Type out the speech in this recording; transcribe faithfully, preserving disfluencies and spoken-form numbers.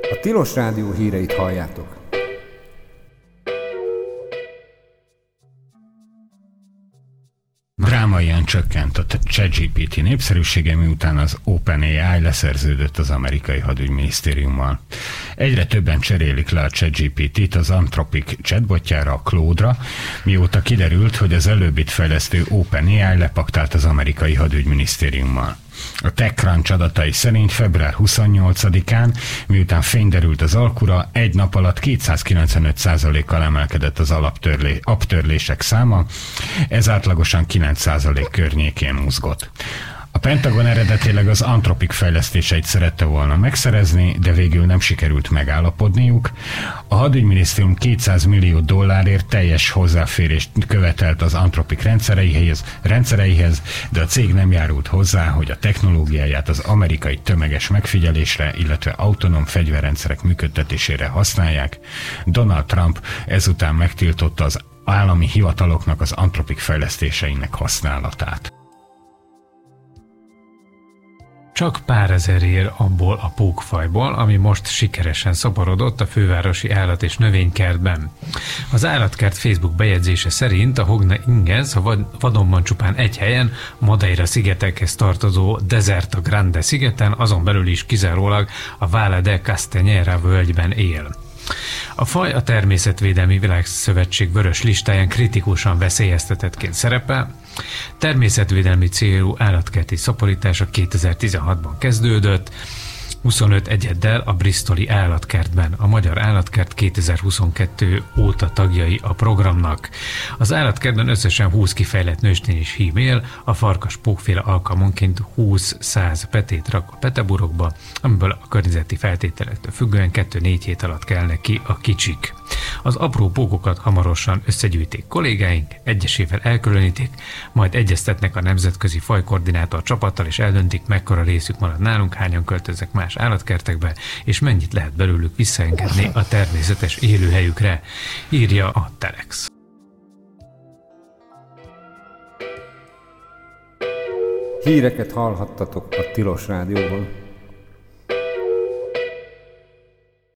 A Tilos Rádió híreit halljátok. Drámaian csökkent a ChatGPT népszerűsége, miután az OpenAI leszerződött az amerikai hadügyminisztériummal. Egyre többen cserélik le a ChatGPT-t az Anthropic chatbotjára, a Claude-ra, mióta kiderült, hogy az előbbit fejlesztő OpenAI lepaktált az amerikai hadügyminisztériummal. A TechCrunch adatai szerint február huszonnyolcadikán, miután fény derült az alkura, egy nap alatt kétszázkilencvenöt százalékkal emelkedett az alaptörlé, apptörlések száma, ez átlagosan kilenc százalék környékén mozgott. A Pentagon eredetileg az Anthropic fejlesztéseit szerette volna megszerezni, de végül nem sikerült megállapodniuk. A hadügyminisztérium kétszáz millió dollárért teljes hozzáférést követelt az Anthropic rendszereihez, rendszereihez, de a cég nem járult hozzá, hogy a technológiáját az amerikai tömeges megfigyelésre, illetve autonóm fegyverrendszerek működtetésére használják. Donald Trump ezután megtiltotta az állami hivataloknak az Anthropic fejlesztéseinek használatát. Csak pár ezer ér abból a pókfajból, ami most sikeresen szaporodott a fővárosi állat- és növénykertben. Az állatkert Facebook bejegyzése szerint a Hogna ingens a vadonban csupán egy helyen, Madeira szigetekhez tartozó Deserta Grande szigeten, azon belül is kizárólag a Valle de Castañera völgyben él. A faj a Természetvédelmi Világszövetség vörös listáján kritikusan veszélyeztetettként szerepel. Természetvédelmi célú állatkerti szaporítása kétezer-tizenhatban kezdődött, huszonöt egyeddel a bristoli állatkertben. A Magyar Állatkert kétezer-huszonkettő óta tagjai a programnak. Az állatkertben összesen húsz kifejlett nőstény és hím él, a farkas pókféle alkalmanként húsz-száz petét rak a peteburokba, amiből a környezeti feltételektől függően kettő-négy hét alatt kelnek ki a kicsik. Az apró pókokat hamarosan összegyűjtik kollégáink, egyesével elkülönítik, majd egyeztetnek a nemzetközi fajkoordinátor csapattal, és eldöntik, mekkora részük marad nálunk, hányan költöznek más állatkertekbe, és mennyit lehet belőlük visszaengedni a természetes élőhelyükre, írja a Telex. Híreket hallhattatok a Tilos Rádióban.